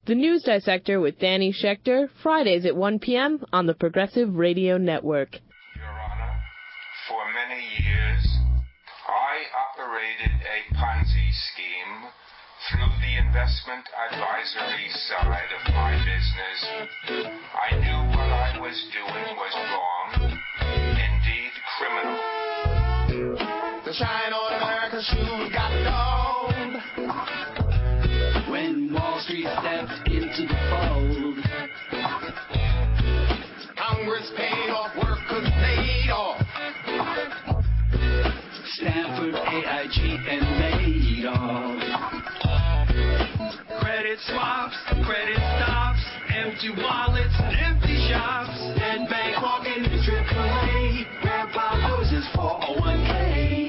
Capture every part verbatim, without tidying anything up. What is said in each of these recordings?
The News Dissector with Danny Schechter, Fridays at one p.m. on the Progressive Radio Network. Your Honor, for many years, I operated a Ponzi scheme through the investment advisory side of my business. I knew what I was doing was wrong, indeed criminal. The shine on America's shoes got dulled when Wall Street stepped into the fold. Congress paid off workers paid off. Stanford, A I G, and Madoff. Credit swaps, credit stops, empty wallets, empty shops, dead bank walking, triple A, grandpa loses four oh one k.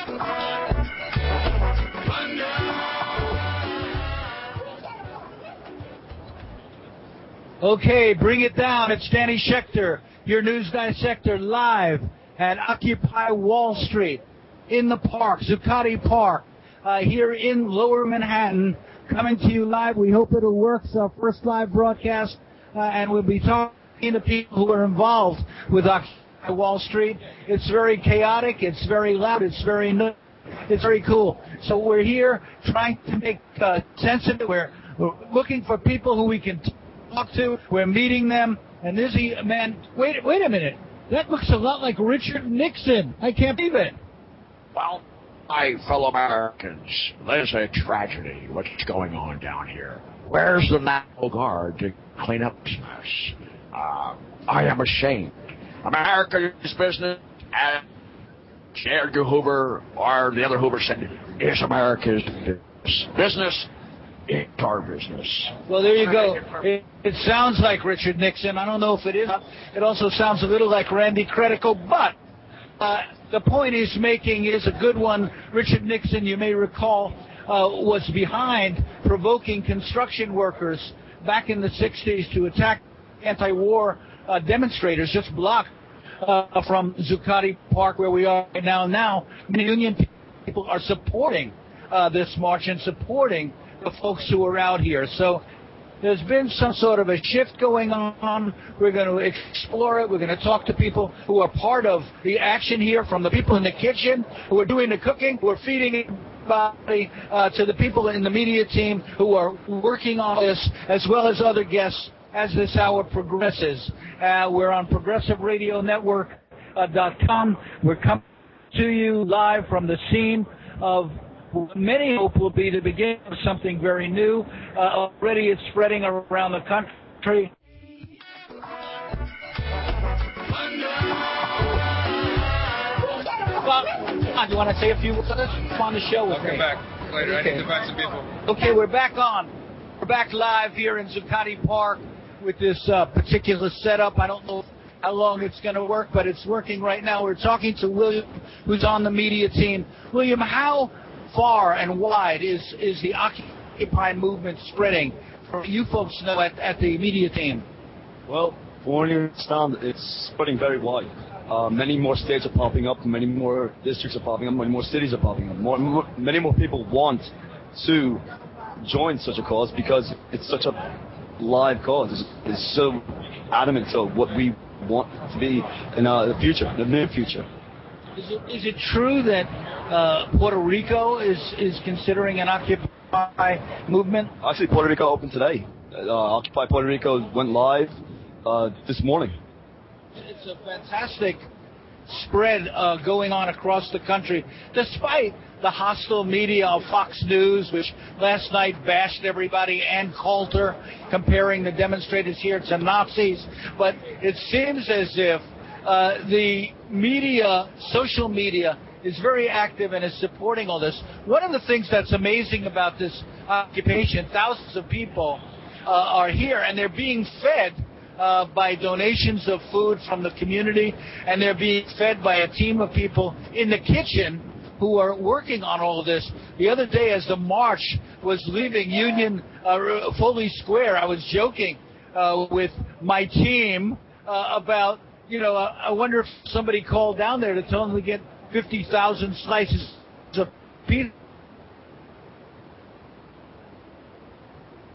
Okay, bring it down. It's Danny Schechter, your News Dissector, live at Occupy Wall Street, in the park, Zuccotti Park, uh, here in Lower Manhattan, coming to you live. We hope it'll work. It's our first live broadcast, uh, and we'll be talking to people who are involved with Occupy Wall Street. It's very chaotic. It's very loud. It's very no- It's very cool. So we're here trying to make uh, sense of it. We're, we're looking for people who we can t- talk to. We're meeting them. And this is, man, wait, wait a minute. That looks a lot like Richard Nixon. I can't believe it. Well, my fellow Americans, there's a tragedy. What's going on down here? Where's the National Guard to clean up this mess? Uh, I am ashamed. America's business, and J. Edgar Hoover, or the other Hoover said, is America's business. It's our business. Well, there you go. It, it sounds like Richard Nixon. I don't know if it is. It also sounds a little like Randy Credico, but uh, the point he's making is a good one. Richard Nixon, you may recall, uh, was behind provoking construction workers back in the sixties to attack anti-war uh, demonstrators just blocked uh, from Zuccotti Park, where we are right now. Now, many union people are supporting uh, this march and supporting the folks who are out here. So there's been some sort of a shift going on. We're going to explore it. We're going to talk to people who are part of the action here, from the people in the kitchen who are doing the cooking, who are feeding everybody, uh, to the people in the media team who are working on this, as well as other guests as this hour progresses. Uh, we're on Progressive Radio Network dot com. We're coming to you live from the scene of many hope will be the beginning of something very new. Uh, already it's spreading around the country. Well, do you want to say a few words on the show with I'll me? come back later. Okay. I need to back some people. Okay, we're back on. We're back live here in Zuccotti Park with this uh, particular setup. I don't know how long it's going to work, but it's working right now. We're talking to William, who's on the media team. William, how far and wide is, is the Occupy movement spreading? For you folks know at, at the media team. Well, for you understand, it's spreading very wide. Uh, many more states are popping up, many more districts are popping up, many more cities are popping up. More, more, many more people want to join such a cause because it's such a live cause. It's, it's so adamant to what we want to be in uh, the future, the near future. Is it, is it true that uh, Puerto Rico is, is considering an Occupy movement? Actually, Puerto Rico opened today. Uh, Occupy Puerto Rico went live uh, this morning. It's a fantastic spread uh, going on across the country, despite the hostile media of Fox News, which last night bashed everybody, and Coulter, comparing the demonstrators here to Nazis. But it seems as if uh, the media, social media, is very active and is supporting all this. One of the things that's amazing about this occupation, thousands of people uh, are here, and they're being fed Uh, by donations of food from the community, and they're being fed by a team of people in the kitchen who are working on all of this. The other day, as the march was leaving Union uh, Foley Square, I was joking uh, with my team uh, about, you know, I wonder if somebody called down there to tell them to get fifty thousand slices of pizza.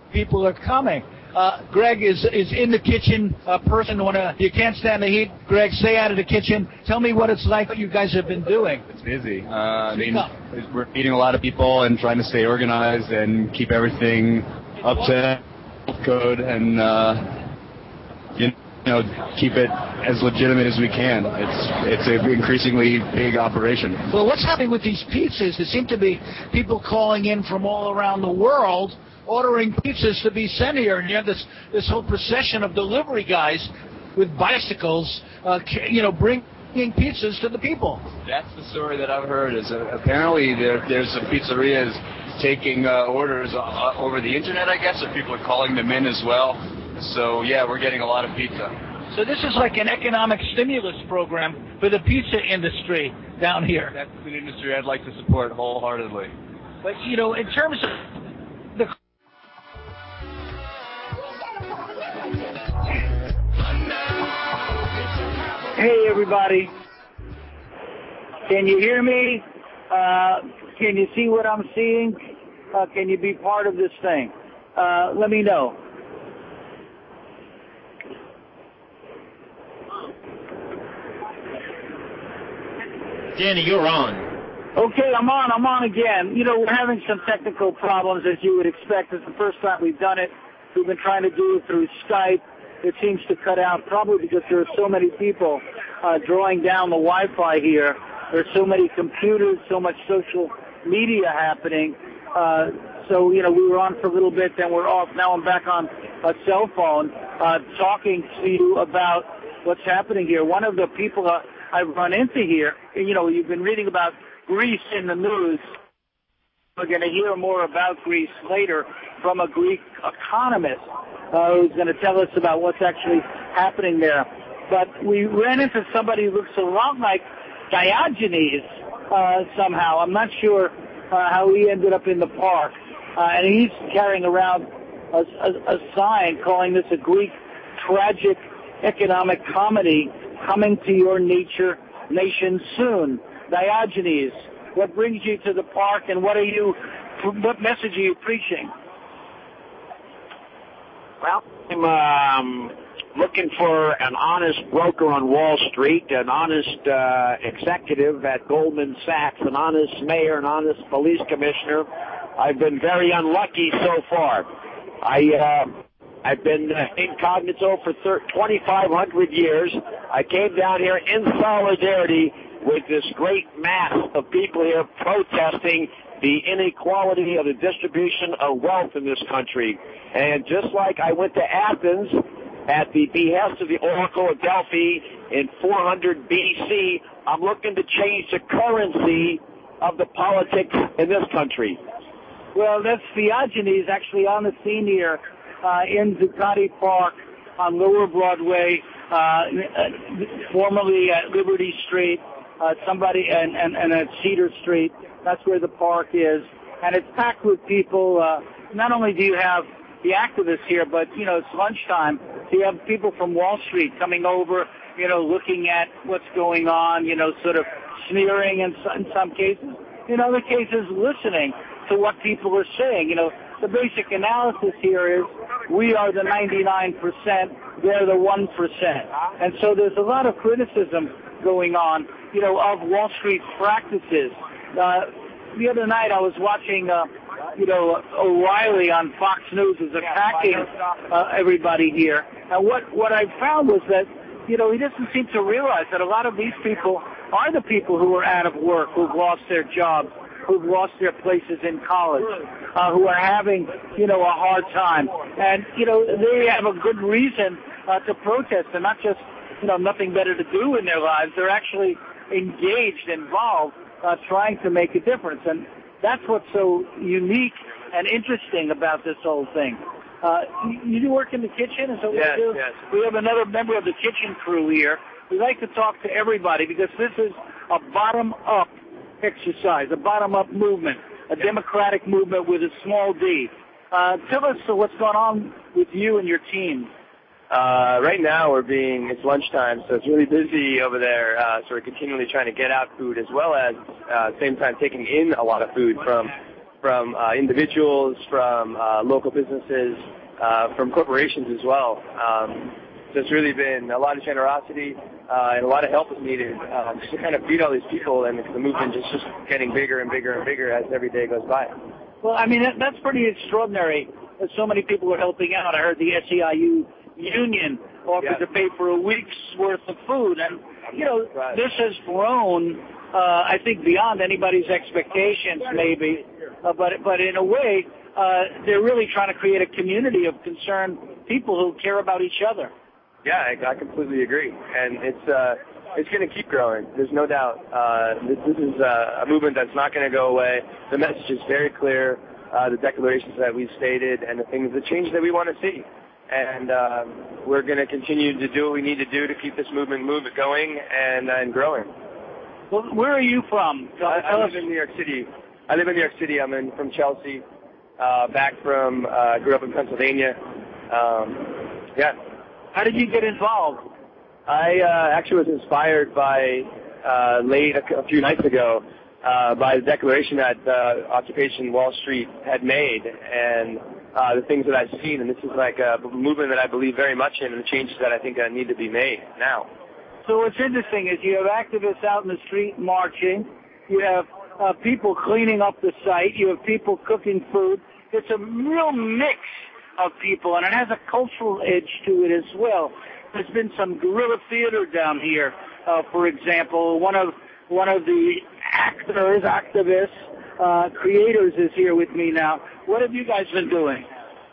people are coming. Uh, Greg is is in the kitchen. A person wanna you can't stand the heat. Greg, stay out of the kitchen. Tell me what it's like. What you guys have been doing. It's busy. Uh, I mean, we're feeding a lot of people and trying to stay organized and keep everything up to code and uh, you know keep it as legitimate as we can. It's it's an increasingly big operation. Well, what's happening with these pizzas? There seem to be people calling in from all around the world, ordering pizzas to be sent here, and you have this this whole procession of delivery guys with bicycles, uh, you know, bringing pizzas to the people. That's the story that I've heard. Is uh, apparently there there's some pizzerias taking uh, orders uh, over the internet, I guess, or people are calling them in as well. So yeah, we're getting a lot of pizza. So this is like an economic stimulus program for the pizza industry down here. That's an industry I'd like to support wholeheartedly. But you know, in terms of the Hey, everybody. Can you hear me? Uh, can you see what I'm seeing? Uh, can you be part of this thing? Uh, let me know. Danny, you're on. Okay, I'm on. I'm on again. You know, we're having some technical problems, as you would expect. It's the first time we've done it. We've been trying to do it through Skype. It seems to cut out probably because there are so many people uh, drawing down the Wi-Fi here. There's so many computers, so much social media happening. Uh, so, you know, we were on for a little bit, then we're off. Now I'm back on a cell phone uh, talking to you about what's happening here. One of the people uh, I've run into here, you know, you've been reading about Greece in the news. We're going to hear more about Greece later from a Greek economist uh, who's going to tell us about what's actually happening there. But we ran into somebody who looks a lot like Diogenes uh, somehow. I'm not sure uh, how he ended up in the park. Uh, and he's carrying around a, a, a sign calling this a Greek tragic economic comedy coming to your nature nation soon. Diogenes, what brings you to the park, and what are you, what message are you preaching? Well, I'm um, looking for an honest broker on Wall Street, an honest uh, executive at Goldman Sachs, an honest mayor, an honest police commissioner. I've been very unlucky so far. I, uh, I've been uh, incognito for twenty-five hundred years. I came down here in solidarity with this great mass of people here protesting the inequality of the distribution of wealth in this country. And just like I went to Athens at the behest of the Oracle of Delphi in four hundred B C, I'm looking to change the currency of the politics in this country. Well, that's Diogenes actually on the scene here uh, in Zuccotti Park on Lower Broadway, uh, formerly at Liberty Street, uh, somebody, and, and, and at Cedar Street. That's where the park is. And it's packed with people. Uh, not only do you have the activists here, but, you know, it's lunchtime. So you have people from Wall Street coming over, you know, looking at what's going on, you know, sort of sneering in some, in some cases. In other cases, listening to what people are saying. You know, the basic analysis here is we are the ninety-nine percent, they're the one percent. And so there's a lot of criticism going on, you know, of Wall Street practices. Uh, the other night I was watching, uh, you know, O'Reilly on Fox News is attacking uh, everybody here. And what, what I found was that, you know, he doesn't seem to realize that a lot of these people are the people who are out of work, who've lost their jobs, who've lost their places in college, uh, who are having, you know, a hard time. And, you know, they have a good reason uh, to protest, and not just, you know, nothing better to do in their lives. They're actually engaged, involved, uh, trying to make a difference. And that's what's so unique and interesting about this whole thing. Uh, you, you work in the kitchen? Is that what yes, you do? Yes. We have another member of the kitchen crew here. We like to talk to everybody because this is a bottom-up exercise, a bottom-up movement, a democratic movement with a small d. Uh, tell us uh, what's going on with you and your team. Uh, right now we're being, it's lunchtime, so it's really busy over there, uh, so we're continually trying to get out food as well as, uh, at the same time taking in a lot of food from from uh, individuals, from uh, local businesses, uh, from corporations as well. Um, so it's really been a lot of generosity uh, and a lot of help is needed uh, just to kind of feed all these people, and the movement is just getting bigger and bigger and bigger as every day goes by. Well, I mean, that, that's pretty extraordinary that so many people are helping out. I heard the S E I U union offered Yeah. to pay for a week's worth of food. And, you know, Right. this has grown, uh, I think, beyond anybody's expectations, maybe. Uh, but, but in a way, uh, they're really trying to create a community of concerned people who care about each other. Yeah, I, I completely agree. And it's uh, it's going to keep growing. There's no doubt. Uh, this, this is uh, a movement that's not going to go away. The message is very clear. Uh, the declarations that we've stated and the things, the change that we want to see. And uh, we're going to continue to do what we need to do to keep this movement move going and, and growing. Well, where are you from? I, I live in New York City. I live in New York City. I'm in, from Chelsea, uh, back from, uh, grew up in Pennsylvania. Um, yeah. How did you get involved? I uh, actually was inspired by, uh, late a, a few nights ago, uh, by the declaration that uh, Occupation Wall Street had made and uh, the things that I've seen. And this is like a movement that I believe very much in, and the changes that I think uh, need to be made now. So what's interesting is you have activists out in the street marching. You have uh, people cleaning up the site. You have people cooking food. It's a real mix of people, and it has a cultural edge to it as well. There's been some guerrilla theater down here, uh, for example. One of one of the actors, activists, uh, creators is here with me now. What have you guys been doing?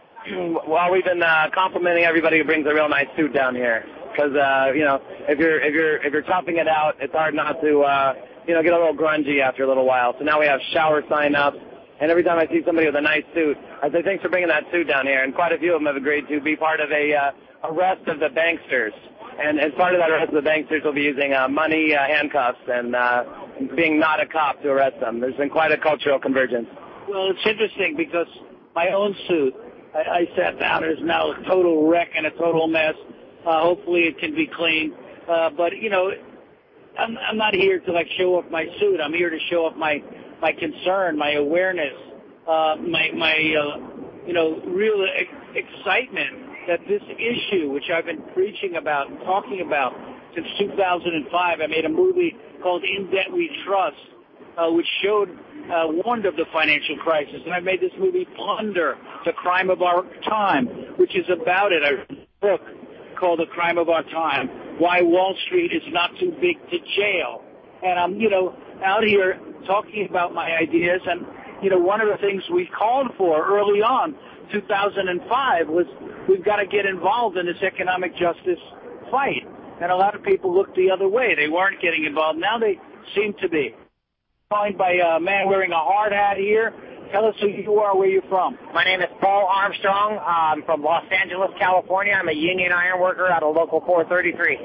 Well, we've been uh, complimenting everybody who brings a real nice suit down here, because uh, you know, if you're if you're if you're topping it out, it's hard not to uh, you know get a little grungy after a little while. So now we have shower sign-ups, and every time I see somebody with a nice suit, I say thanks for bringing that suit down here. And quite a few of them have agreed to be part of a uh, arrest of the banksters. And as part of that arrest of the banksters, we'll be using uh, money uh, handcuffs and uh, being not a cop to arrest them. There's been quite a cultural convergence. Well, it's interesting because my own suit, I, I sat down, is now a total wreck and a total mess. Uh, hopefully it can be cleaned. Uh, but, you know, I'm, I'm not here to, like, show off my suit. I'm here to show off my, my concern, my awareness, uh, my, my uh, you know, real ex- excitement that this issue, which I've been preaching about and talking about since two thousand five, I made a movie called In Debt We Trust, uh, which showed, uh, warned of the financial crisis. And I made this movie, Plunder, The Crime of Our Time, which is about it. I wrote a book called The Crime of Our Time, Why Wall Street is Not Too Big to Jail. And I'm, you know, out here talking about my ideas. And, you know, one of the things we called for early on, two thousand five, was we've got to get involved in this economic justice fight. And a lot of people looked the other way. They weren't getting involved. Now they seem to be. Joined by a man wearing a hard hat here. Tell us who you are, where you're from. My name is Paul Armstrong. I'm from Los Angeles, California. I'm a union iron worker out of Local four thirty-three.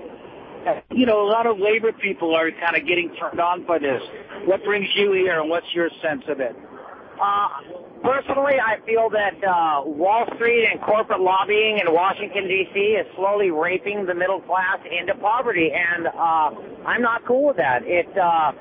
You know, a lot of labor people are kind of getting turned on by this. What brings you here, and what's your sense of it? Uh, personally, I feel that uh, Wall Street and corporate lobbying in Washington, D C is slowly raping the middle class into poverty, and uh, I'm not cool with that. It, uh,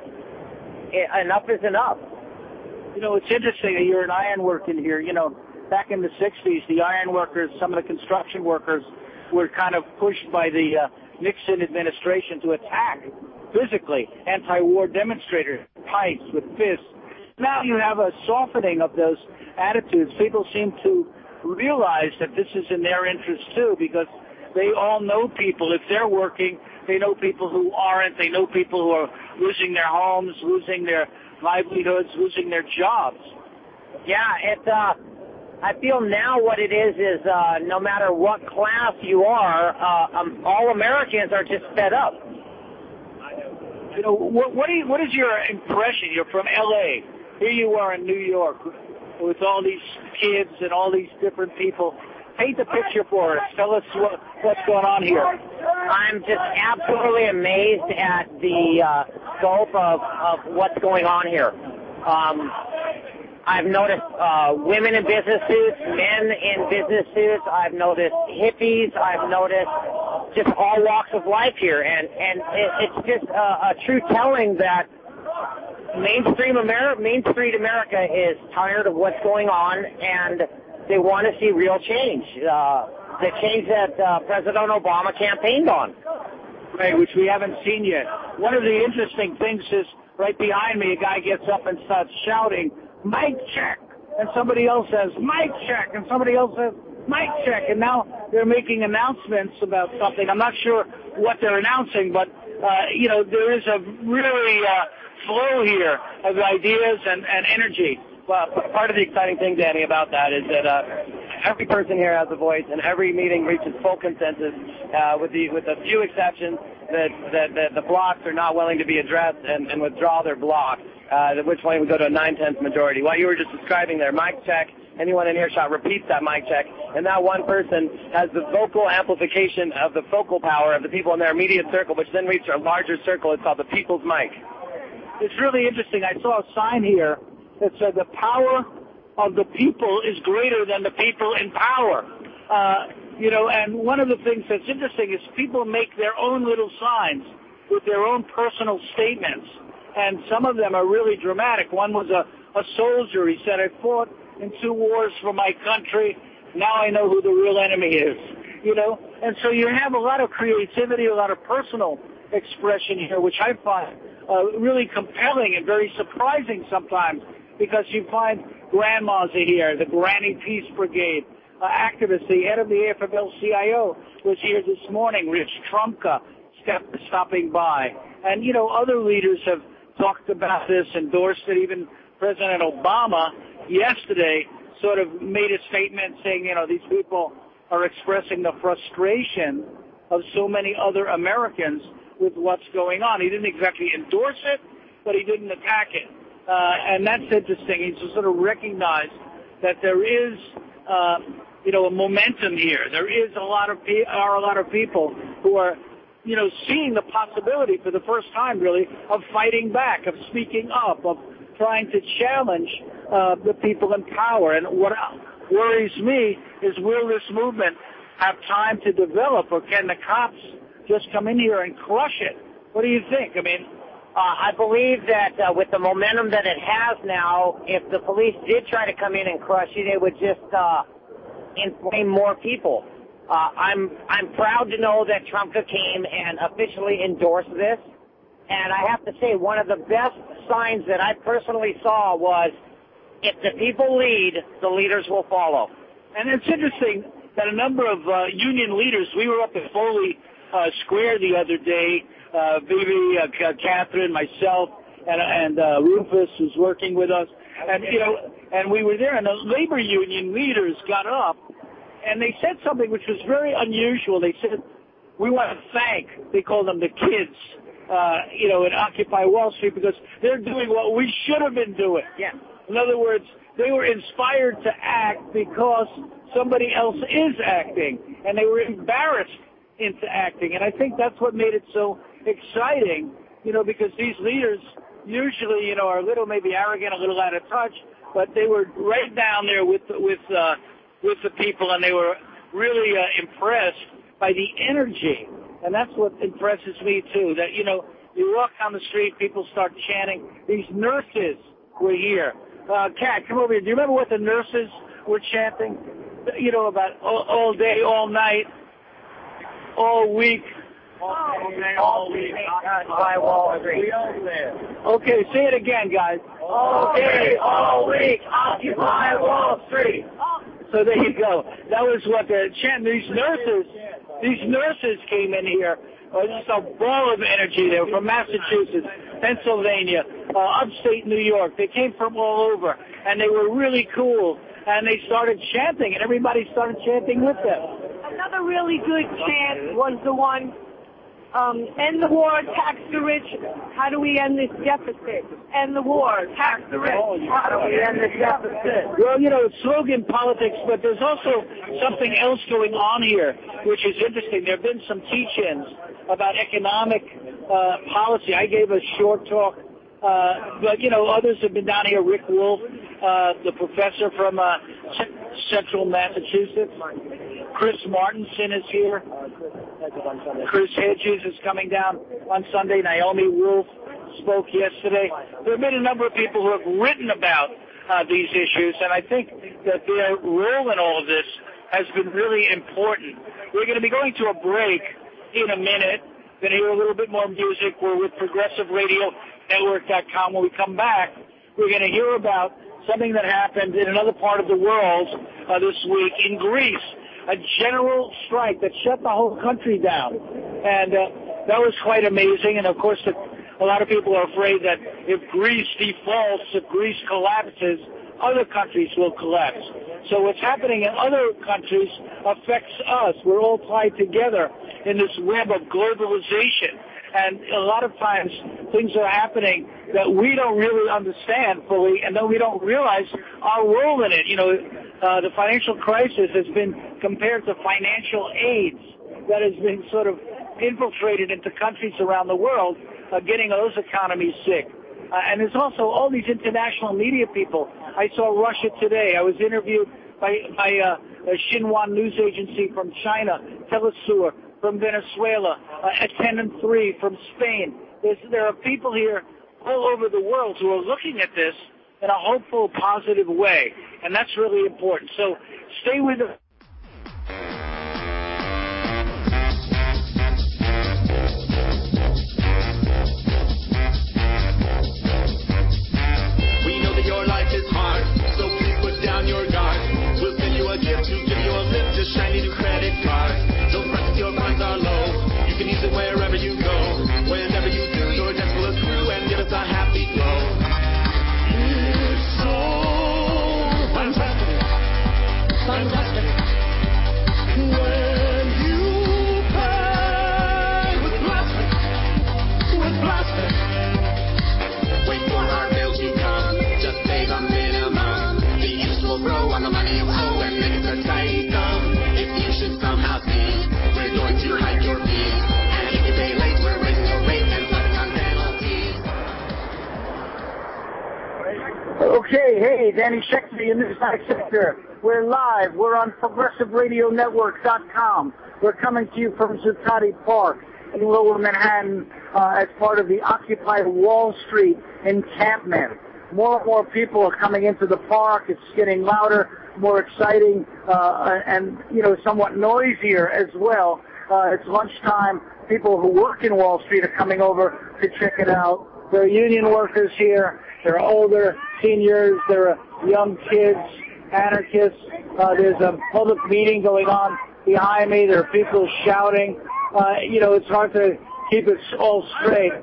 it, enough is enough. You know, it's interesting that you're an iron worker here. You know, back in the sixties, the iron workers, some of the construction workers were kind of pushed by the uh, Nixon administration to attack physically anti-war demonstrators, pikes with fists. Now you have a softening of those attitudes. People seem to realize that this is in their interest too, because they all know people. If they're working, they know people who aren't. They know people who are losing their homes, losing their livelihoods, losing their jobs. Yeah, it, uh, I feel now what it is is uh, no matter what class you are, uh, um, all Americans are just fed up. You know, what, what, do you, what is your impression? You're from L A Here you are in New York with all these kids and all these different people. Paint the picture for us. Tell us what, what's going on here. I'm just absolutely amazed at the uh, scope of, of what's going on here. Um, I've noticed uh, women in business suits, men in business suits. I've noticed hippies. I've noticed just all walks of life here. And, and it, it's just a, a true telling that mainstream America, Main Street America is tired of what's going on, and they want to see real change. Uh, the change that uh, President Obama campaigned on. Right, which we haven't seen yet. One of the interesting things is right behind me, a guy gets up and starts shouting, "Mic check," and somebody else says, "Mic check," and somebody else says, "Mic check," and now they're making announcements about something. I'm not sure what they're announcing, but uh, you know, there is a really uh, flow here of ideas and, and energy. Well, part of the exciting thing, Danny, about that is that uh, every person here has a voice, and every meeting reaches full consensus, uh, with the with a few exceptions that, that, that the blocks are not willing to be addressed and, and withdraw their block, uh, at which point we go to a nine-tenths majority. What you were just describing there, mic check, anyone in earshot repeats that mic check, and that one person has the vocal amplification of the focal power of the people in their immediate circle, which then reaches a larger circle. It's called the people's mic. It's really interesting. I saw a sign here that said the power of the people is greater than the people in power. Uh, you know, and one of the things that's interesting is people make their own little signs with their own personal statements, and some of them are really dramatic. One was a, a soldier. He said, "I fought in two wars for my country. Now I know who the real enemy is." You know, and so you have a lot of creativity, a lot of personal expression here, which I find uh, really compelling and very surprising sometimes, because you find grandmas are here, the Granny Peace Brigade, uh, activists. The head of the A F L C I O was here this morning, Rich Trumka, step, stopping by. And, you know, other leaders have talked about this, endorsed it. Even President Obama yesterday sort of made a statement saying, you know, these people are expressing the frustration of so many other Americans with what's going on. He didn't exactly endorse it, but he didn't attack it. Uh, and that's interesting. He's sort of recognized that there is, uh, you know, a momentum here. There is a lot of pe- are a lot of people who are, you know, seeing the possibility for the first time, really, of fighting back, of speaking up, of trying to challenge uh, the people in power. And what worries me is, will this movement have time to develop, or can the cops just come in here and crush it? What do you think? I mean, Uh, I believe that uh, with the momentum that it has now, if the police did try to come in and crush it, it would just uh, inflame more people. Uh, I'm I'm proud to know that Trumka came and officially endorsed this. And I have to say, one of the best signs that I personally saw was, if the people lead, the leaders will follow. And it's interesting that a number of uh, union leaders, we were up at Foley uh, Square the other day, Uh, Vivi, uh, Catherine, myself, and, and uh, Rufus was working with us, and you know, and we were there, and the labor union leaders got up, and they said something which was very unusual. They said, "We want to thank," they call them the kids, uh, you know, at Occupy Wall Street, because they're doing what we should have been doing. Yeah. In other words, they were inspired to act because somebody else is acting, and they were embarrassed into acting, and I think that's what made it so exciting, you know, because these leaders usually, you know, are a little maybe arrogant, a little out of touch, but they were right down there with with uh, with the people, and they were really uh, impressed by the energy, and that's what impresses me too. That, you know, you walk down the street, people start chanting. These nurses were here. Uh, Kat, come over here. Do you remember what the nurses were chanting? You know, about all, all day, all night, all week. All day, all week, Occupy Wall Street. Okay, say it again, guys. All day, all week, Occupy Wall Street. So there you go. That was what the chant. These nurses, these nurses came in here. Uh, just a ball of energy. They were from Massachusetts, Pennsylvania, uh, upstate New York. They came from all over, and they were really cool. And they started chanting, and everybody started chanting with them. Another really good chant was the one, um, end the war, tax the rich. How do we end this deficit? End the war, tax the rich. How do we end this deficit? Well, you know, it's slogan politics, but there's also something else going on here, which is interesting. There have been some teach-ins about economic uh, policy. I gave a short talk, uh, but, you know, others have been down here. Rick Wolf, uh, the professor from uh, C- Central Massachusetts. Chris Martinson is here. Chris Hedges is coming down on Sunday. Naomi Wolf, spoke yesterday. There have been a number of people who have written about uh, these issues, and I think that their role in all of this has been really important. We're going to be going to a break in a minute. Going to hear a little bit more music. We're with Progressive Radio Network dot com. When we come back, we're going to hear about something that happened in another part of the world uh, this week in Greece, a general strike that shut the whole country down. And uh, that was quite amazing. And, of course, the, a lot of people are afraid that if Greece defaults, if Greece collapses, other countries will collapse. So what's happening in other countries affects us. We're all tied together in this web of globalization. And a lot of times things are happening that we don't really understand fully, and then we don't realize our role in it. You know, uh, the financial crisis has been compared to financial AIDS that has been sort of infiltrated into countries around the world, uh, getting those economies sick. Uh, and there's also all these international media people. I saw Russia Today. I was interviewed by, by uh, a Xinhua news agency from China, Telesur from Venezuela, uh, Attendant three from Spain. There's, there are people here all over the world who are looking at this in a hopeful, positive way, and that's really important. So stay with us. We know that your life is hard, so please put down your guard. We'll send you a gift to give you a lift, a shiny new credit card. Don't fret if your funds are low. You can use it wherever you go. Whenever you do, your debts will accrue and give us a happy glow. It's so fantastic, fantastic. When you pay with plastic, with plastic. Wait for our bill to come, just pay the minimum. The use will grow on the money you owe and make it a tight thumb. If you should somehow see, we're going to hike your fees. And if you pay late, we're raising your rate and putting on penalties. Okay, hey, Danny Schechter, the Newsmax Sector. We're live. We're on Progressive Radio Network dot com. We're coming to you from Zuccotti Park in Lower Manhattan uh, as part of the Occupy Wall Street encampment. More and more people are coming into the park. It's getting louder, more exciting, uh, and, you know, somewhat noisier as well. Uh, it's lunchtime. People who work in Wall Street are coming over to check it out. There are union workers here. There are older seniors. There are young kids, anarchists. Uh, there's a public meeting going on behind me. There are people shouting. Uh, you know, it's hard to keep it all straight,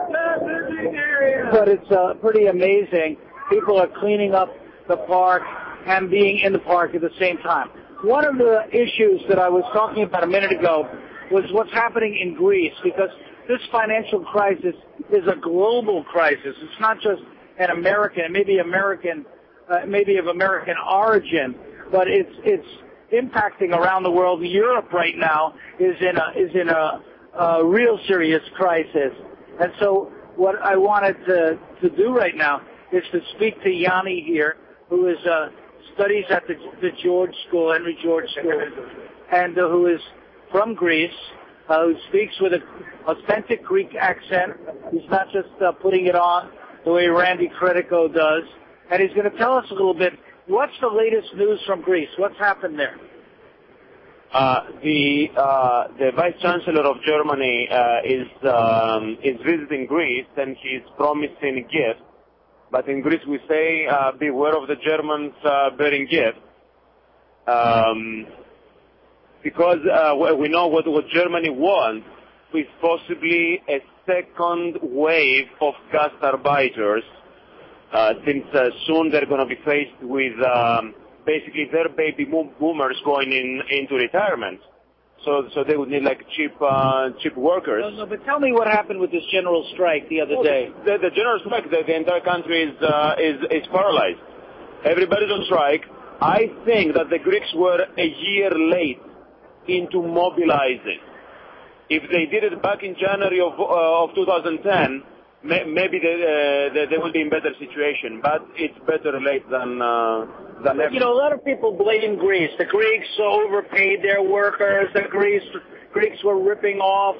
but it's uh, pretty amazing. People are cleaning up the park and being in the park at the same time. One of the issues that I was talking about a minute ago was what's happening in Greece, because this financial crisis is a global crisis. It's not just an American, maybe American, uh, maybe of American origin, but it's it's impacting around the world. Europe right now is in a is in a, a real serious crisis, and so what I wanted to to do right now is to speak to Yanni here, who is uh, studies at the the George School, Henry George School, and uh, who is from Greece, uh, who speaks with an authentic Greek accent. He's not just uh, putting it on the way Randy Credico does, and he's going to tell us a little bit. What's the latest news from Greece? What's happened there? Uh, the uh, the Vice Chancellor of Germany uh, is um, is visiting Greece, and he's promising gifts. But in Greece we say, uh, beware of the Germans uh, bearing gifts, um, because uh, we know what, what Germany wants is possibly a second wave of gastarbeiters. Uh, since uh, soon they're going to be faced with um, basically their baby boomers going in into retirement, so so they would need like cheap uh, cheap workers. No, no, but tell me what happened with this general strike the other oh, day. The, the general strike, the, the entire country is uh, is is paralyzed. Everybody's on strike. I think that the Greeks were a year late into mobilizing. If they did it back in January of uh, of two thousand ten. Maybe they, uh, they, they will be in better situation, but it's better late than uh, than ever. You know, a lot of people blame Greece. The Greeks overpaid their workers. The Greeks Greeks were ripping off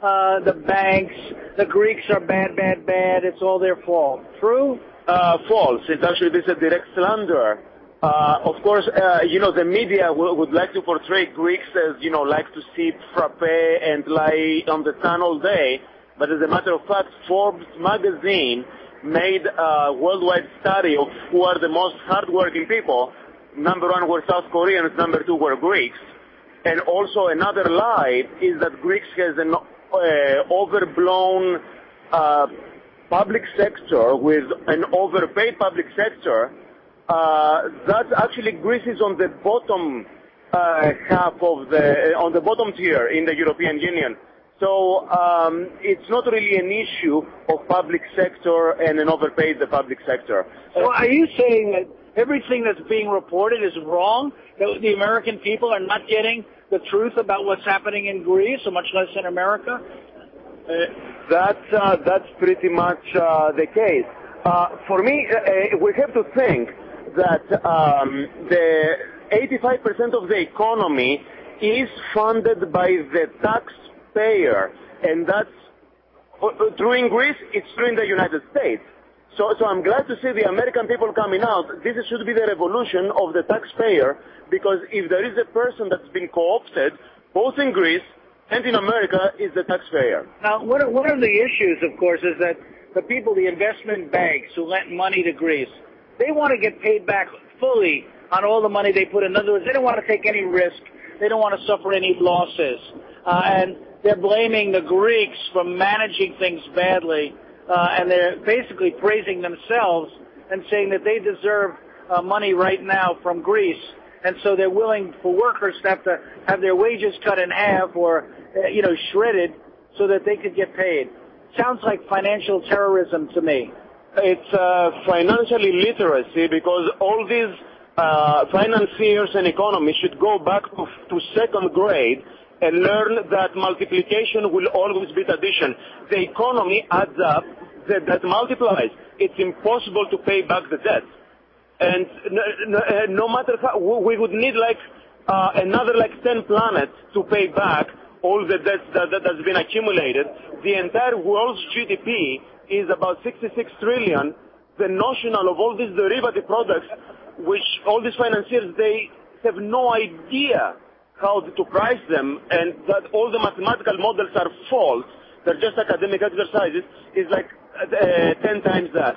uh, the banks, the Greeks are bad, bad, bad, it's all their fault. True? Uh, false. It's actually this is a direct slander. Uh, of course, uh, you know, the media w- would like to portray Greeks as, you know, like to sip frappe and lie on the sun all day. But as a matter of fact, Forbes magazine made a worldwide study of who are the most hardworking people. Number one were South Koreans, number two were Greeks. And also another lie is that Greeks has an uh, overblown uh, public sector with an overpaid public sector. Uh, that actually Greece is on the bottom uh, half of the, uh, on the bottom tier in the European Union. So um, it's not really an issue of public sector and an overpaid the public sector. So are you saying that everything that's being reported is wrong? That the American people are not getting the truth about what's happening in Greece, or much less in America? Uh, that's, uh, that's pretty much uh, the case. Uh, for me, uh, we have to think that um, the eighty-five percent of the economy is funded by the taxpayer, and that's uh, true in Greece, it's true in the United States. So, so I'm glad to see the American people coming out. This should be the revolution of the taxpayer, because if there is a person that's been co-opted, both in Greece and in America, is the taxpayer. Now, one of, one of the issues, of course, is that the people, the investment banks who lent money to Greece, they want to get paid back fully on all the money they put in. In other words, they don't want to take any risk. They don't want to suffer any losses. Uh, and they're blaming the Greeks for managing things badly. Uh, and they're basically praising themselves and saying that they deserve uh, money right now from Greece. And so they're willing for workers to have to have their wages cut in half or, uh, you know, shredded so that they could get paid. Sounds like financial terrorism to me. It's uh, financial illiteracy, because all these uh, financiers and economists should go back to, to second grade and learn that multiplication will always beat addition. The economy adds up, the debt multiplies. It's impossible to pay back the debt. And no, no, no matter how, we would need like uh, another like ten planets to pay back all the debt that, that has been accumulated. The entire world's G D P is about sixty-six trillion. The notional of all these derivative products, which all these financiers, they have no idea how to price them, and that all the mathematical models are false. They're just academic exercises, is like uh, ten times that.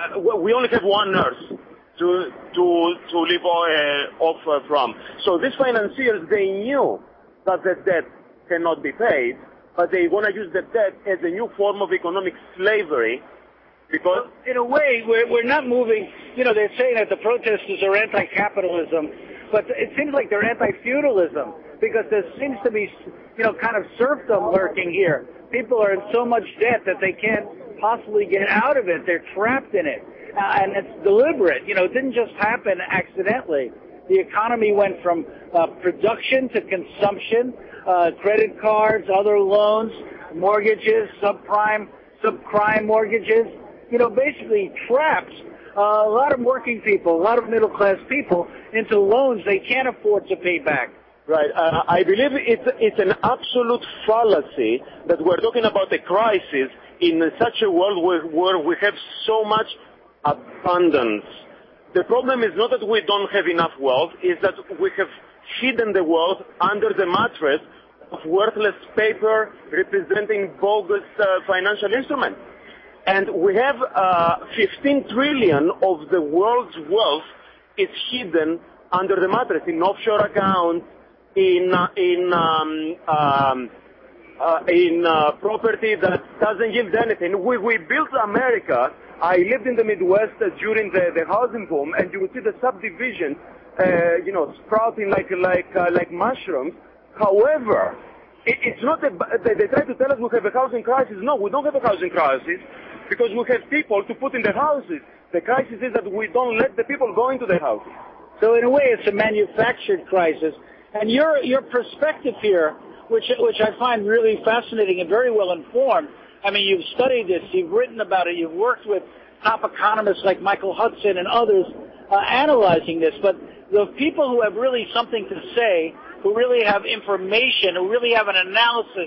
We only have one nurse to to to live uh, off uh, from. So these financiers, they knew that the debt cannot be paid, but they want to use the debt as a new form of economic slavery. Because well, in a way, we're we're not moving. You know, they're saying that the protesters are anti-capitalism, but it seems like they're anti-feudalism, because there seems to be, you know, kind of serfdom lurking here. People are in so much debt that they can't possibly get out of it. They're trapped in it. Uh, and it's deliberate. You know, it didn't just happen accidentally. The economy went from uh, production to consumption, uh, credit cards, other loans, mortgages, subprime, subprime mortgages. You know, basically traps uh, a lot of working people, a lot of middle-class people into loans they can't afford to pay back. Right. Uh, I believe it's, it's an absolute fallacy that we're talking about a crisis in such a world where, where we have so much abundance. The problem is not that we don't have enough wealth, it's that we have hidden the wealth under the mattress of worthless paper representing bogus uh, financial instruments. And we have uh, fifteen trillion of the world's wealth is hidden under the mattress in offshore accounts, in uh, in um, um, uh, in uh, property that doesn't yield anything. We we built America. I lived in the Midwest uh, during the, the housing boom, and you would see the subdivisions, uh, you know, sprouting like like uh, like mushrooms. However, it, it's not a, they, they try to tell us we have a housing crisis. No, we don't have a housing crisis, because we have people to put in the houses. The crisis is that we don't let the people go into the houses. So in a way, it's a manufactured crisis. And your your perspective here, which which I find really fascinating and very well informed. I mean, you've studied this, you've written about it, you've worked with top economists like Michael Hudson and others uh, analyzing this. But the people who have really something to say, who really have information, who really have an analysis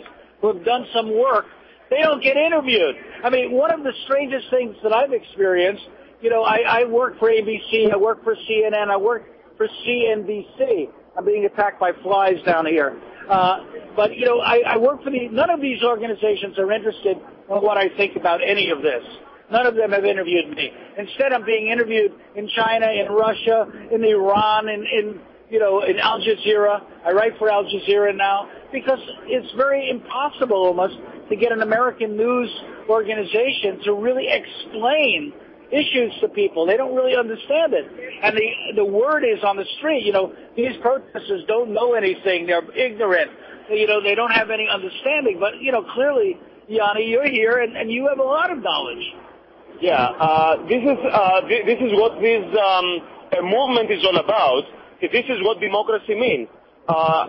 who have done some work, they don't get interviewed. I mean, one of the strangest things that I've experienced, you know, I, I work for A B C, I work for C N N, I work for C N B C. I'm being attacked by flies down here. Uh, but, you know, I, I work for the, none of these organizations are interested in what I think about any of this. None of them have interviewed me. Instead, I'm being interviewed in China, in Russia, in Iran, in, in you know, in Al Jazeera. I write for Al Jazeera now because it's very impossible almost to get an American news organization to really explain issues to people. They don't really understand it. And the the word is on the street, you know, these protesters don't know anything. They're ignorant. You know, they don't have any understanding. But, you know, clearly, Yanni, you're here and, and you have a lot of knowledge. Yeah, uh, this is uh, th- this is what this um, movement is all about. This is what democracy means. Uh,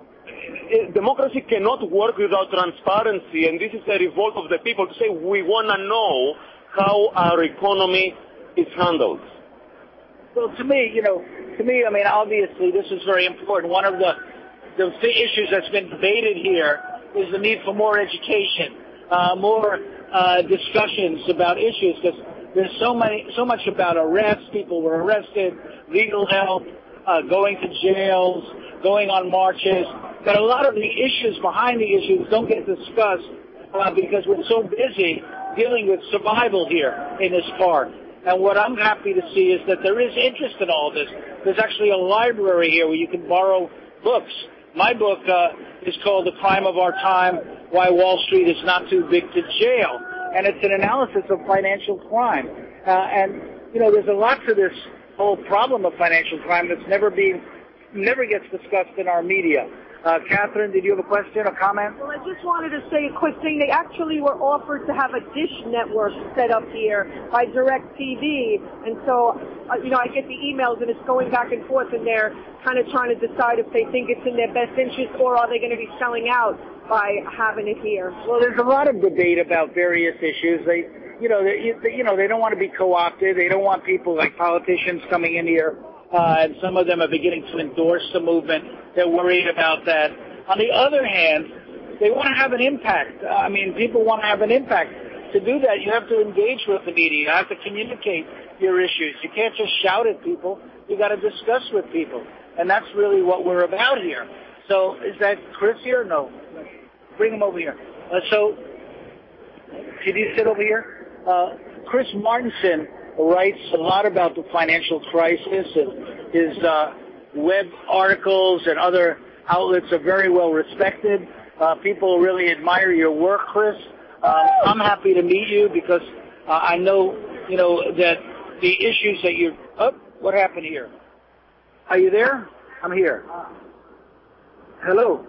democracy cannot work without transparency, and this is a revolt of the people to say we want to know how our economy is handled. Well, to me, you know, to me, I mean, obviously this is very important. One of the the issues that's been debated here is the need for more education, uh, more uh, discussions about issues, because there's so many, so much about arrests. People were arrested, legal help, uh, going to jails, going on marches. But a lot of the issues behind the issues don't get discussed uh, because we're so busy dealing with survival here in this park. And what I'm happy to see is that there is interest in all this. There's actually a library here where you can borrow books. My book uh, is called The Crime of Our Time, Why Wall Street is Not Too Big to Jail. And it's an analysis of financial crime. Uh, and, you know, there's a lot to this whole problem of financial crime that's never been, never gets discussed in our media. Uh, Catherine, did you have a question or comment? Well, I just wanted to say a quick thing. They actually were offered to have a dish network set up here by DirecTV. And so, uh, you know, I get the emails and it's going back and forth and they're kind of trying to decide if they think it's in their best interest or are they going to be selling out by having it here. Well, there's a lot of debate about various issues. They, you know, they, you know, they don't want to be co-opted. They don't want people like politicians coming in here. Uh, and some of them are beginning to endorse the movement. They're worried about that. On the other hand, they want to have an impact. I mean, people want to have an impact. To do that, you have to engage with the media. You have to communicate your issues. You can't just shout at people. You got to discuss with people. And that's really what we're about here. So is that Chris here? No. Bring him over here. Uh, so, could you sit over here? Uh, Chris Martenson writes a lot about the financial crisis. And his uh, web articles and other outlets are very well respected. Uh, people really admire your work, Chris. Uh, I'm happy to meet you because uh, I know, you know, that the issues that you... Oh, what happened here? Are you there? I'm here. Hello.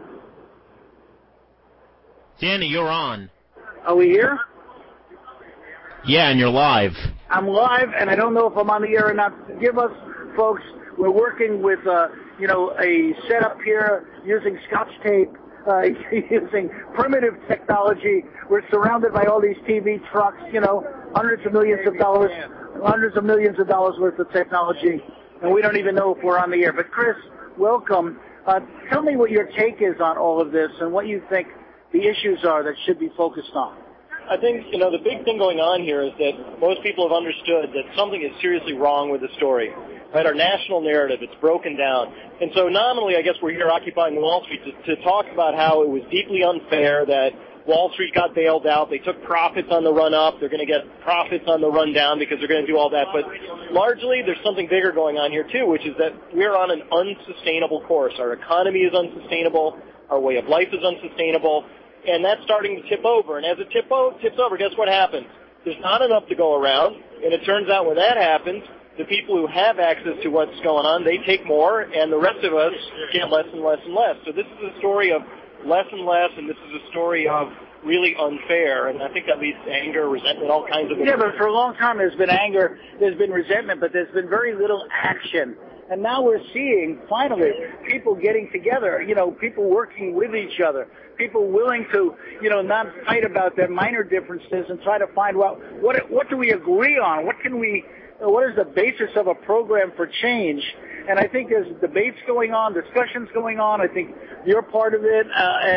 Danny, you're on. Are we here? Yeah, and you're live. I'm live, and I don't know if I'm on the air or not. Give us, folks, we're working with, uh, you know, a setup here using Scotch tape, uh, using primitive technology. We're surrounded by all these T V trucks, you know, hundreds of millions of dollars, hundreds of millions of dollars worth of technology, and we don't even know if we're on the air. But, Chris, welcome. Uh, tell me what your take is on all of this and what you think the issues are that should be focused on. I think, you know, the big thing going on here is that most people have understood that something is seriously wrong with the story. Right? Our national narrative, it's broken down. And so nominally, I guess we're here occupying Wall Street to, to talk about how it was deeply unfair that Wall Street got bailed out. They took profits on the run up. They're going to get profits on the run down because they're going to do all that. But largely, there's something bigger going on here, too, which is that we're on an unsustainable course. Our economy is unsustainable. Our way of life is unsustainable. And that's starting to tip over. And as it tip o- tips over, guess what happens? There's not enough to go around. And it turns out when that happens, the people who have access to what's going on, they take more, and the rest of us get less and less and less. So this is a story of less and less, and this is a story of really unfair. And I think that leads to anger, resentment, all kinds of things. Yeah, but for a long time there's been anger, there's been resentment, but there's been very little action. And now we're seeing, finally, people getting together, you know, people working with each other, people willing to, you know, not fight about their minor differences and try to find, well, what what do we agree on? What can we, what is the basis of a program for change? And I think there's debates going on, discussions going on. I think you're part of it. Uh, and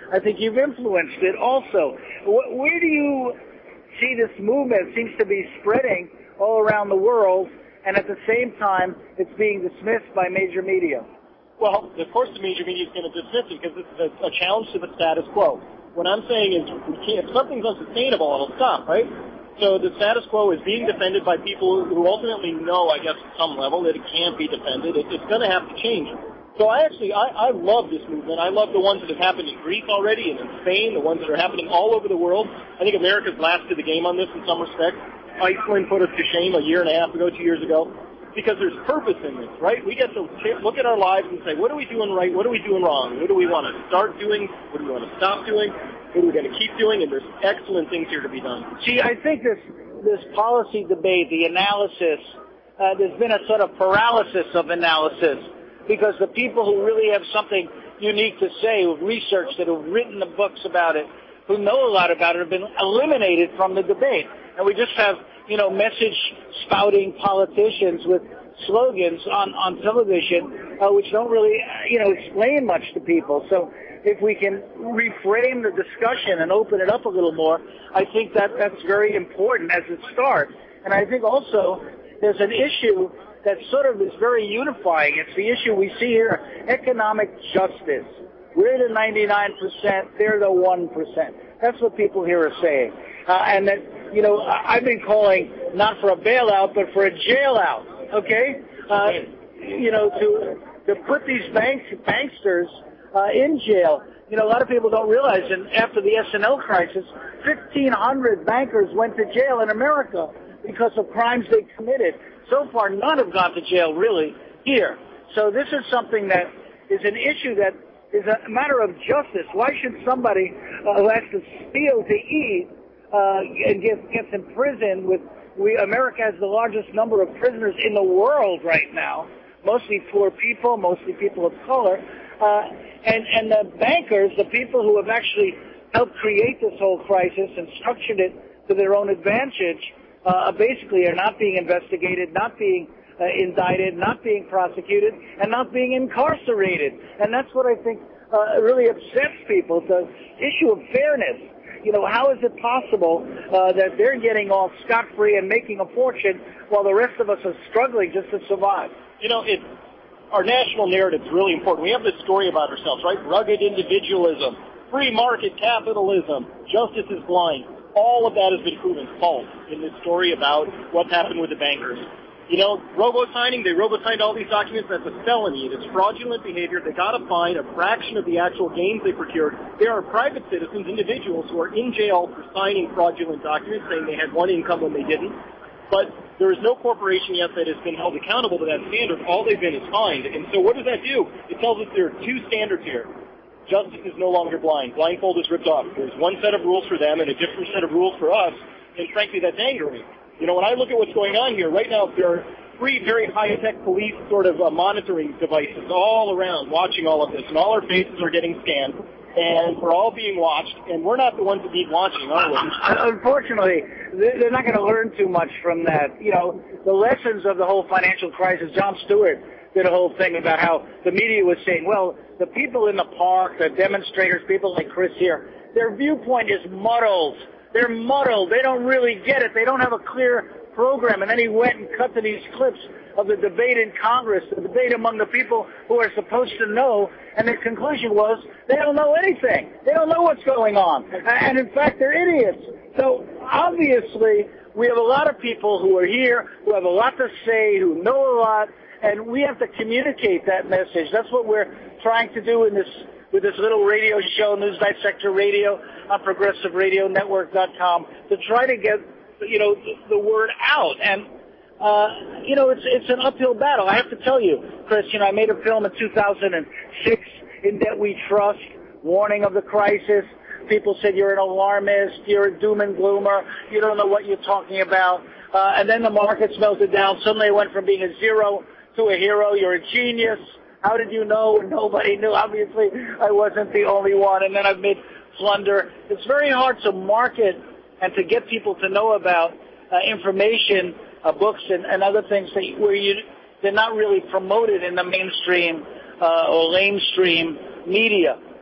I think you've influenced it also. Where do you see this movement? It seems to be spreading all around the world, and at the same time, it's being dismissed by major media. Well, of course the major media is going to dismiss it because it's a, a challenge to the status quo. What I'm saying is, we can't, if something's unsustainable, it'll stop, right? So the status quo is being defended by people who ultimately know, I guess, at some level that it can't be defended. It, it's going to have to change. So I actually, I, I love this movement. I love the ones that have happened in Greece already and in Spain, the ones that are happening all over the world. I think America's last to the game on this in some respects. Iceland put us to shame a year and a half ago, two years ago, because there's purpose in this, right? We get to look at our lives and say, what are we doing right? What are we doing wrong? What do we want to start doing? What do we want to stop doing? What are we going to keep doing? And there's excellent things here to be done. See, I think this this policy debate, the analysis, uh, there's been a sort of paralysis of analysis because the people who really have something unique to say, who've researched it, who've written the books about it, who know a lot about it, have been eliminated from the debate. And we just have, you know, message-spouting politicians with slogans on, on television uh, which don't really, uh, you know, explain much to people. So if we can reframe the discussion and open it up a little more, I think that that's very important as it starts. And I think also there's an issue that sort of is very unifying. It's the issue we see here, economic justice. We're the ninety-nine percent, they're the one percent. That's what people here are saying. Uh, and that, you know, I've been calling not for a bailout, but for a jail out, okay? Uh, you know, to to put these banks, banksters uh, in jail. You know, a lot of people don't realize, and after the S and L crisis, fifteen hundred bankers went to jail in America because of crimes they committed. So far, none have gone to jail, really, here. So this is something that is an issue that is a matter of justice. Why should somebody uh, who has to steal to eat uh, and gets, gets imprisoned with, we, America has the largest number of prisoners in the world right now, mostly poor people, mostly people of color, uh, and, and the bankers, the people who have actually helped create this whole crisis and structured it to their own advantage, uh, basically are not being investigated, not being Uh, indicted, not being prosecuted, and not being incarcerated. And that's what I think uh, really upsets people, the issue of fairness. You know, how is it possible uh, that they're getting off scot-free and making a fortune while the rest of us are struggling just to survive? You know, it, our national narrative is really important. We have this story about ourselves, right? Rugged individualism, free market capitalism, justice is blind. All of that has been proven false in this story about what's happened with the bankers. You know, robo-signing, they robo-signed all these documents. That's a felony. It's fraudulent behavior. They got to fine a fraction of the actual gains they procured. There are private citizens, individuals, who are in jail for signing fraudulent documents, saying they had one income when they didn't. But there is no corporation yet that has been held accountable to that standard. All they've been is fined. And so what does that do? It tells us there are two standards here. Justice is no longer blind. Blindfold is ripped off. There's one set of rules for them and a different set of rules for us. And frankly, that's angering. You know, when I look at what's going on here, right now there are three very high-tech police sort of uh, monitoring devices all around watching all of this, and all our faces are getting scanned, and we're all being watched, and we're not the ones that need watching, are we? Unfortunately, they're not going to learn too much from that. You know, the lessons of the whole financial crisis, Jon Stewart did a whole thing about how the media was saying, well, the people in the park, the demonstrators, people like Chris here, their viewpoint is muddled. They're muddled. They don't really get it. They don't have a clear program. And then he went and cut to these clips of the debate in Congress, the debate among the people who are supposed to know. And the conclusion was they don't know anything. They don't know what's going on. And in fact, they're idiots. So obviously, we have a lot of people who are here, who have a lot to say, who know a lot, and we have to communicate that message. That's what we're trying to do in this with this little radio show, News Dissector Radio, on progressive radio network dot com, to try to get, you know, the, the word out. And, uh, you know, it's it's an uphill battle. I have to tell you, Chris, you know, I made a film in two thousand six, In Debt We Trust, warning of the crisis. People said you're an alarmist, you're a doom and gloomer, you don't know what you're talking about. Uh, and then the markets melted down. Suddenly it went from being a zero to a hero. You're a genius. How did you know? Nobody knew. Obviously, I wasn't the only one. And then I've made Plunder. It's very hard to market and to get people to know about uh, information, uh, books, and, and other things that, where you, they're not really promoted in the mainstream uh, or lamestream media.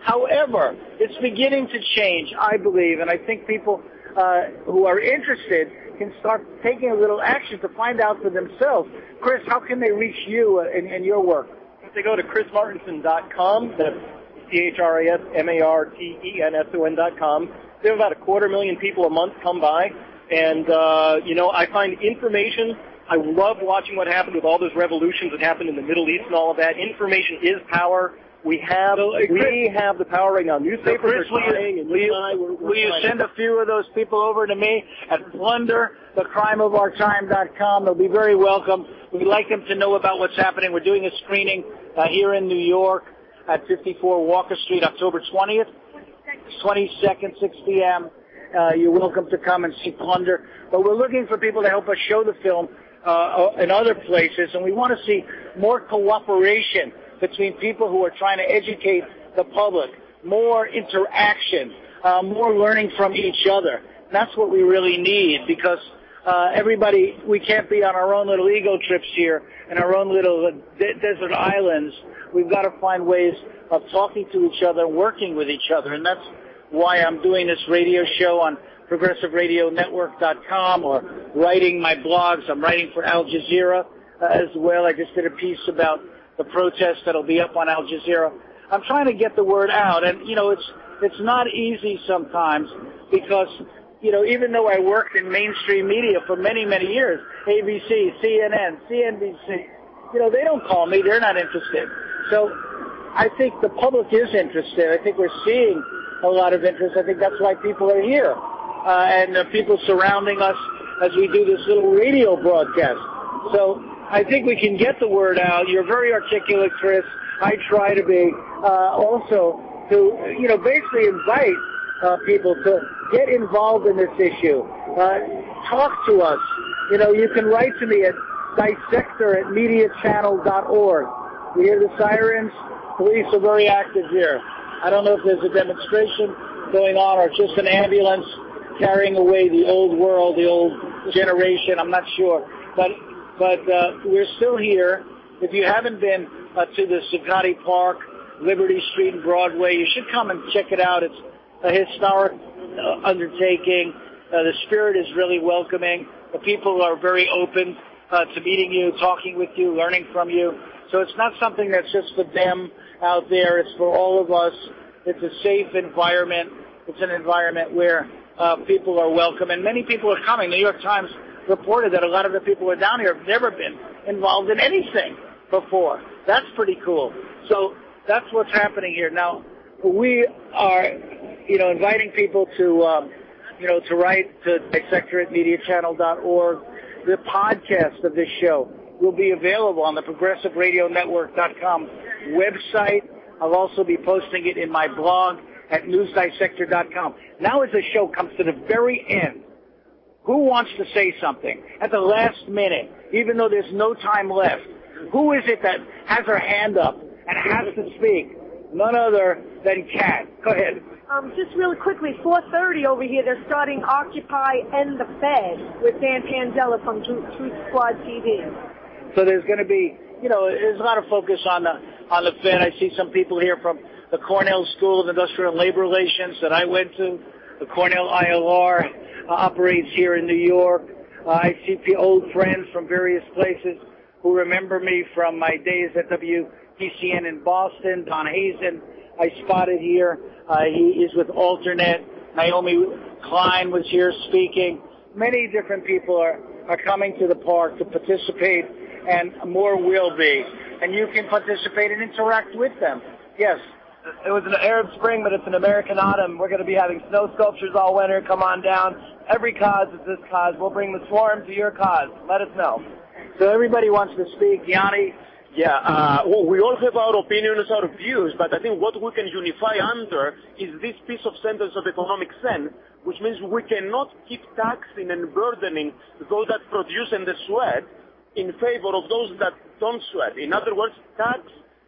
However, it's beginning to change, I believe, and I think people uh, who are interested can start taking a little action to find out for themselves. Chris, how can they reach you uh, in, in your work? If they go to chris martenson dot com, that's C H R A S M A R T E N S O N dot com. They have about a quarter million people a month come by, and, uh, you know, I find information. I love watching what happened with all those revolutions that happened in the Middle East and all of that. Information is power. We have So, uh, Chris, we have the power right now. Newspapers so Chris, are will you, trying, and will you, I, we're, we're will you send a few of those people over to me at plunder the crime of our time dot com? They'll be very welcome. We'd like them to know about what's happening. We're doing a screening uh, here in New York at fifty-four Walker Street, October twentieth, twenty-second, six p.m. Uh, you're welcome to come and see Plunder. But we're looking for people to help us show the film uh, in other places, and we want to see more cooperation between people who are trying to educate the public, more interaction, uh, more learning from each other. That's what we really need, because uh, everybody, we can't be on our own little ego trips here and our own little de- desert islands. We've got to find ways of talking to each other, working with each other, and that's why I'm doing this radio show on progressive radio network dot com, or writing my blogs. I'm writing for Al Jazeera uh, as well. I just did a piece about the protest that'll be up on Al Jazeera. I'm trying to get the word out, and, you know, it's it's not easy sometimes, because, you know, even though I worked in mainstream media for many, many years, A B C, C N N, C N B C, you know, they don't call me. They're not interested. So I think the public is interested. I think we're seeing a lot of interest. I think that's why people are here, uh, and uh, people surrounding us as we do this little radio broadcast. So I think we can get the word out. You're very articulate, Chris. I try to be. Uh, also, to, you know, basically invite uh, people to get involved in this issue. Uh, talk to us. You know, you can write to me at dissector at media channel dot org. We hear the sirens. Police are very active here. I don't know if there's a demonstration going on or just an ambulance carrying away the old world, the old generation. I'm not sure. But but uh, we're still here. If you haven't been uh, to the Zuccotti Park, Liberty Street, and Broadway, you should come and check it out. It's a historic uh, undertaking. Uh, the spirit is really welcoming. The people are very open uh, to meeting you, talking with you, learning from you. So it's not something that's just for them out there. It's for all of us. It's a safe environment. It's an environment where uh, people are welcome, and many people are coming. The New York Times reported that a lot of the people who are down here have never been involved in anything before. That's pretty cool. So that's what's happening here. Now, we are, you know, inviting people to, um, you know, to write to dissector at media channel dot org. The podcast of this show will be available on the progressive radio network dot com website. I'll also be posting it in my blog at news dissector dot com. Now as the show comes to the very end, who wants to say something at the last minute, even though there's no time left? Who is it that has her hand up and has to speak? None other than Kat. Go ahead. Um, just really quickly, four thirty over here, they're starting Occupy End the Fed with Dan Panzella from Truth Squad T V. So there's going to be, you know, there's a lot of focus on the on the Fed. I see some people here from the Cornell School of Industrial and Labor Relations that I went to. The Cornell I L R uh, operates here in New York. Uh, I see old friends from various places who remember me from my days at W P C N in Boston. Don Hazen, I spotted here. Uh, he is with Alternet. Naomi Klein was here speaking. Many different people are, are coming to the park to participate, and more will be. And you can participate and interact with them. Yes. It was an Arab Spring, but it's an American Autumn. We're going to be having snow sculptures all winter. Come on down. Every cause is this cause. We'll bring the swarm to your cause. Let us know. So everybody wants to speak. Yanni? Yeah, uh, well, we all have our opinions, our views, but I think what we can unify under is this piece of sentence of economic sense, which means we cannot keep taxing and burdening those that produce and sweat in favor of those that don't sweat. In other words, tax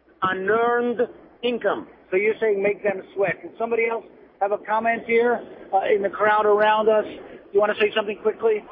unearned income. So you're saying make them sweat. Can somebody else have a comment here uh, in the crowd around us? You want to say something quickly?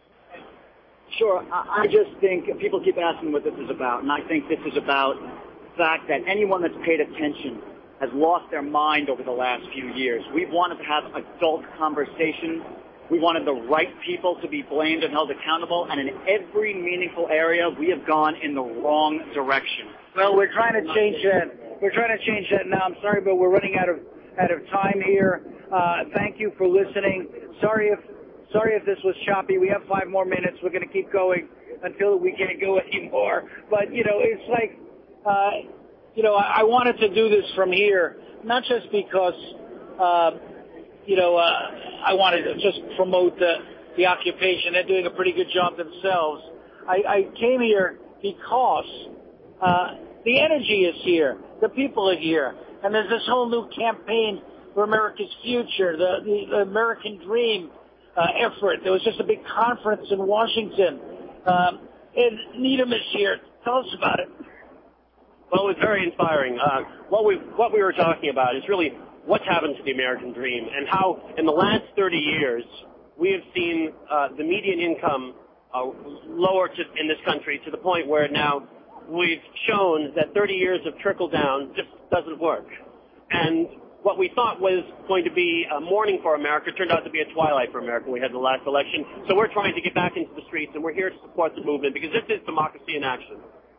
Sure. I, I just think people keep asking what this is about, and I think this is about the fact that anyone that's paid attention has lost their mind over the last few years. We've wanted to have adult conversations. We wanted the right people to be blamed and held accountable, and in every meaningful area, we have gone in the wrong direction. Well, we're trying to change that. We're trying to change that now. I'm sorry, but we're running out of out of time here. Uh, thank you for listening. Sorry if sorry if this was choppy. We have five more minutes. We're going to keep going until we can't go anymore. But you know, it's like uh, you know, I, I wanted to do this from here, not just because. Uh, You know, uh, I wanted to just promote the, the occupation. They're doing a pretty good job themselves. I, I came here because uh, the energy is here. The people are here. And there's this whole new campaign for America's future, the, the, the American Dream uh, effort. There was just a big conference in Washington. Um, and Needham is here. Tell us about it. Well, it was very inspiring. Uh, what we what we were talking about is really what's happened to the American dream and how in the last thirty years we have seen uh, the median income uh, lower to, in this country to the point where now we've shown that thirty years of trickle down just doesn't work. And what we thought was going to be a morning for America turned out to be a twilight for America when we had the last election. So we're trying to get back into the streets, and we're here to support the movement because this is democracy in action.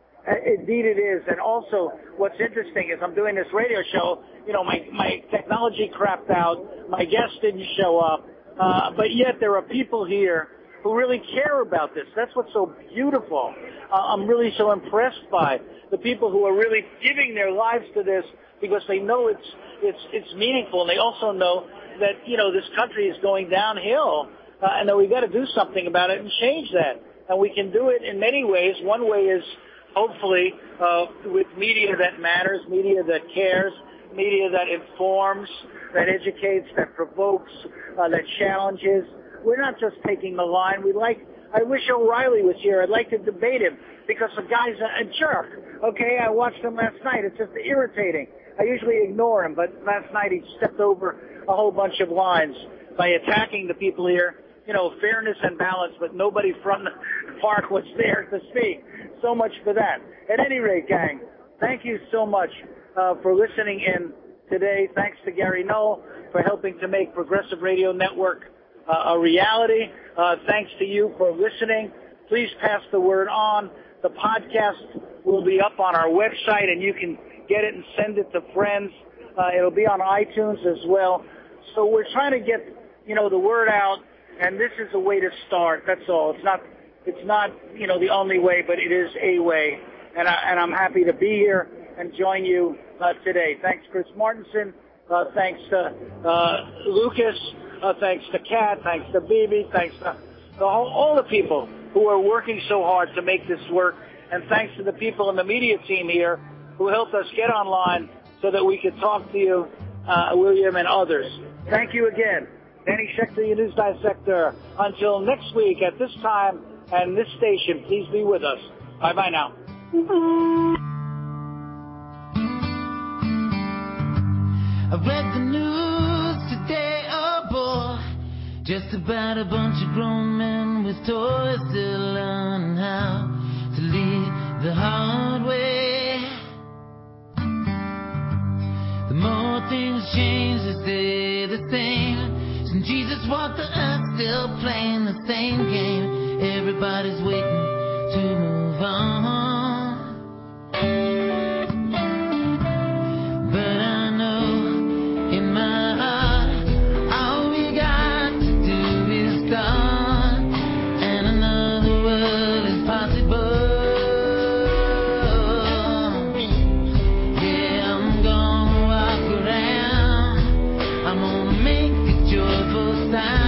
Indeed it is. And also, what's interesting is I'm doing this radio show. You know, my, my technology crapped out. My guest didn't show up. Uh, but yet there are people here who really care about this. That's what's so beautiful. Uh, I'm really so impressed by the people who are really giving their lives to this because they know it's it's it's meaningful. And they also know that, you know, this country is going downhill uh, and that we've got to do something about it and change that. And we can do it in many ways. One way is hopefully, uh, with media that matters, media that cares, media that informs, that educates, that provokes, uh, that challenges. We're not just taking the line. We like, I wish O'Reilly was here. I'd like to debate him because the guy's a, a jerk. Okay, I watched him last night. It's just irritating. I usually ignore him, but last night he stepped over a whole bunch of lines by attacking the people here. You know, fairness and balance, but nobody from the park was there to speak. So much for that. At any rate, gang, thank you so much uh, for listening in today. Thanks to Gary Null for helping to make Progressive Radio Network uh, a reality. Uh, thanks to you for listening. Please pass the word on. The podcast will be up on our website, and you can get it and send it to friends. Uh, it'll be on iTunes as well. So we're trying to get, you know, the word out, and this is a way to start. That's all. It's not It's not, you know, the only way, but it is a way. And, I, and I'm happy to be here and join you uh, today. Thanks, Chris Martinson. Uh, thanks to uh, Lucas. Uh, thanks to Kat. Thanks to Bibi. Thanks to the whole, all the people who are working so hard to make this work. And thanks to the people in the media team here who helped us get online so that we could talk to you, uh, William, and others. Thank you again. Danny Schechter, your News Dissector. Until next week at this time, and this station, please be with us. Bye-bye now. I read the news today, oh boy, just about a bunch of grown men with toys still learning how to live the hard way. The more things change, they stay the same. Since Jesus walked the earth, still playing the same game. Everybody's waiting to move on. But I know in my heart all we got to do is start, and another world is possible. Yeah, I'm gonna walk around, I'm gonna make a joyful sound.